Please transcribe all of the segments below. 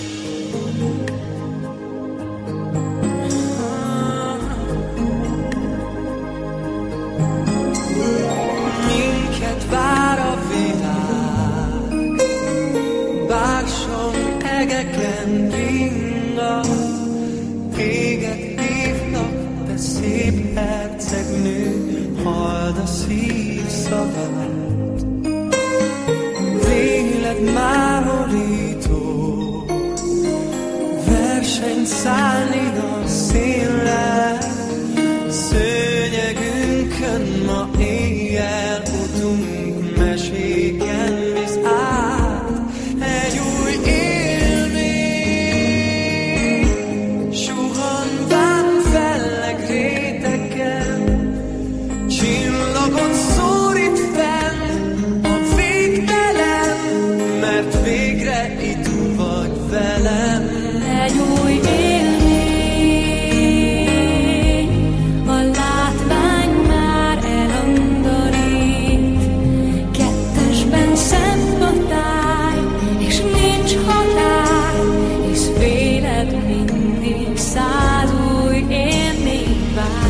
Minket vár a világ, bágson egeken ringa, téged hívnak, te szép hercegnő, halld a szívszavát. Véled már orító, versenyt szállni a széllel, szőnyegünkön ma éjjel utunk, meséken visz át egy új élmény. Suhanván felleg rétegen, csillagon szórít fenn a végtelen, mert végre itt vagy velem. Egy új élmény, a látvány már elundorít, kettesben szebb a táj, és nincs határ, hisz féled mindig 100 új élmény vár.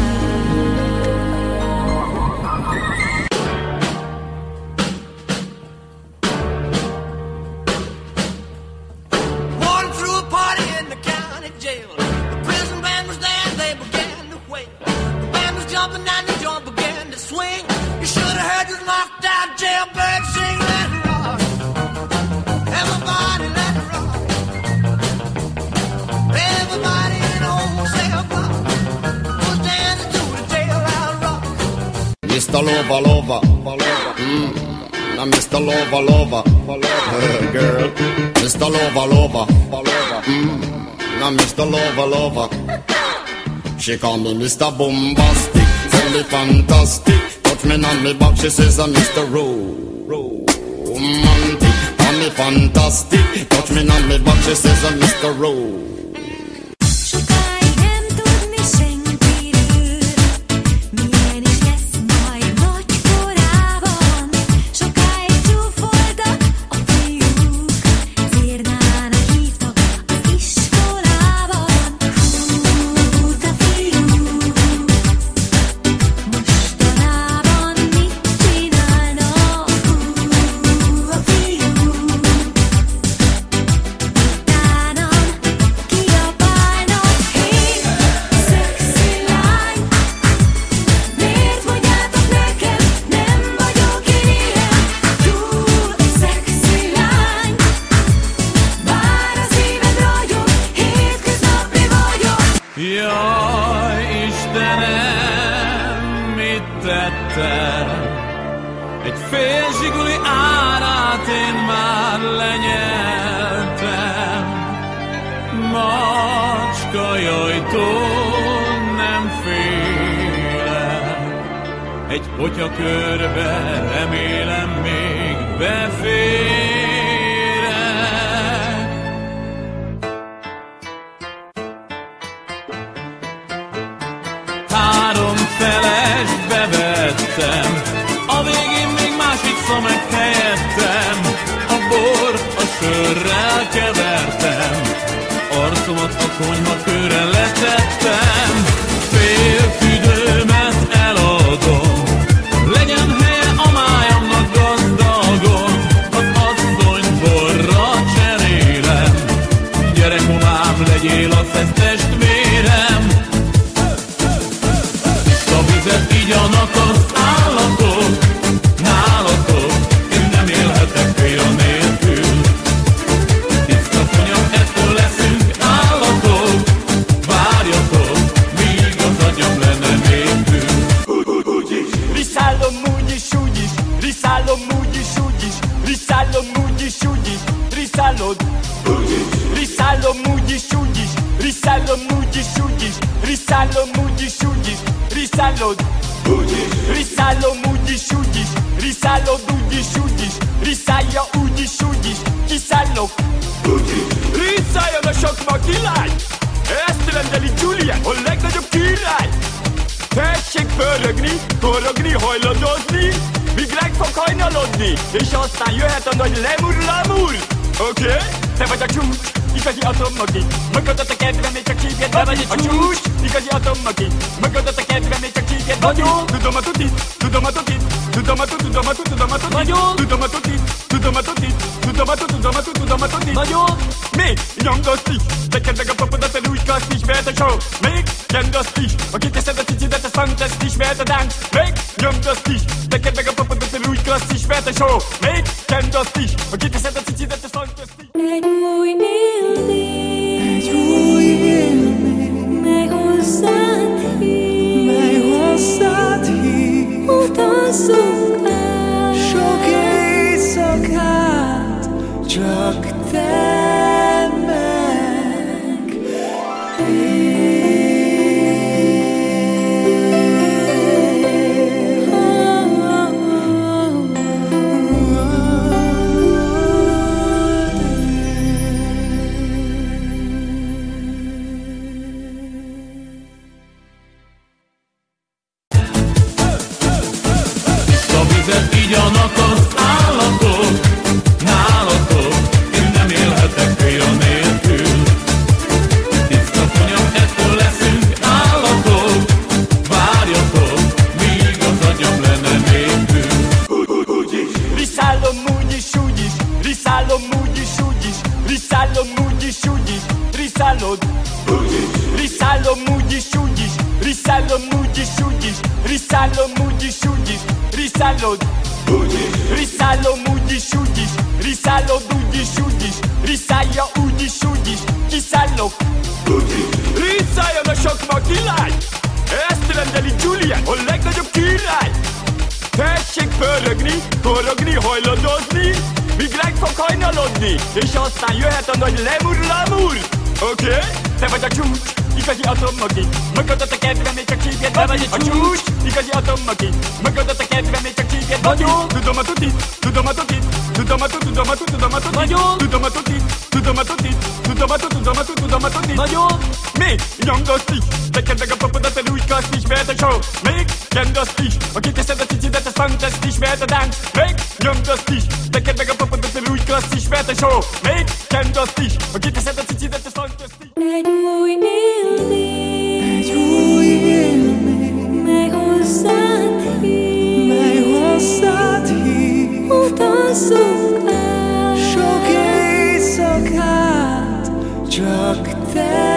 Mr. Lover, now Mr. Lover, girl. Mr. Lover, now Mr. Lover. She call me Mr. Bombastic, tell me fantastic. Touch me on me back, she says I'm Mr. Romantic. Call me fantastic, touch me on me back, she says I'm Mr. Romantic. Egy fél zsiguli árát én már lenyeltem. Macska jajtól nem félek, egy potyakörbe remélem még beférek. Három feles bevettem, a végén még más itta meg helyettem. A bor a sörrel kevertem, arcomat a konyhakőre letettem. Fél tüdőmet eladom, legyen helye a májamnak gazdagon. Az asszony borra cserélem, gyere hovám, legyél a testvérem. Tiszta vizet igyanak az állatok, nálatok én nem élhetek péra nélkül. Tiszta konyak, ettől leszünk állatok, várjatok, míg az agyam le nem épül. Riszállom úgyis, úgyis, riszállom úgyis, úgyis, riszállom úgyis, úgyis, riszállod. Riszállom úgyis, úgyis, riszállom úgyis, úgyis, riszállom úgyis, úgyis, riszállod. Riszállom úgyis, úgyis, riszállod úgyis, úgyis, riszálja úgyis, úgyis, kiszállok. Riszáljon a sokma kilány, ezt rendeli Julia, a legnagyobb király. Tessék pörögni, korogni, hajladozni, míg ránk fog hajnalodni, és aztán jöhet a nagy lemur. Oké? Te vagy a csúcs, igazi atommagi. Megadott a kedve, még csak hívjad, be vagy a csúcs. Igazi atommagi. Megadott a kedve, még csak hívjad, nagyon. Tudom a tutit, tudom a tutit, tudom a tutit, tudom a tutit, tudom a tutit, nagyon. Tudom a tutit, tudom a tutit, tudom a tutit, tudom a tutit, tudom a tutit, nagyon. Még nyomdozt is, neked meg a papodat, a rújkast is, mert a show. Még nyomdozt is, aki teszed a cicidet, a fantast is, mert a dánc. Még nyomdozt is, neked meg a papodat, a rújkast is, mert a show. Még nyomdozt is, aki teszed a cicidet, a fantast is. Egy új élmény, egy új élmény, mely hozzád hív, mely hozzád hív. Utazzunk át, Sok éjszakát csak te meg én. Igyanak az állatok, nálatok, én nem élhetek péra nélkül. Tiszta konyha, ettől leszünk állatok, várjatok, míg az agyam lenne nélkül. Riszállom úgy is, úgy is, riszállom úgy is, úgy is, riszállom úgy is, úgy is, riszállod. Riszállom úgy is, úgy is, riszállom úgy is, úgy is, riszállom úgy is, úgy is, riszállod. Riszállom úgy is, úgy is, riszállod úgy is, úgy is, riszálja úgy is, kiszállok. Riszáljon a sokma király, ezt rendeli Julia, a legnagyobb király. Tessék pörögni, korogni, hajladozni, míg ránk fog hajnalodni, és aztán jöhet a nagy lemur. Oké? Te vagy a csúcs, igazi atommagi. Megadott a kedve, még csak hívjad, be vagy a csúcs. Igazi atommagi. Megadott a kedve, még csak hívjad, nagyon. Tudom a tutit, tudom a tutit, tudom a tutit, tudom a tutit, tudom a tutit, nagyon. Tudom a tutit, tudom a tutit, tudom a tutit, tudom a tutit, tudom a tutit, nagyon. Még nyomdozt is, neked meg a papodat, a rújkast is, mert a show. Még nyomdozt is, aki teszed a cicidet, a fantast is, mert a dánc. Még nyomdozt is, neked meg a papodat, a rújkast is, mert a show. Még nyomdozt is, aki teszed a cicidet, a fantast is. egy új élmény, Egy új élmény, mely hozzád hív, mely hozzád hív. Utazzunk át, Sok éjszakát csak te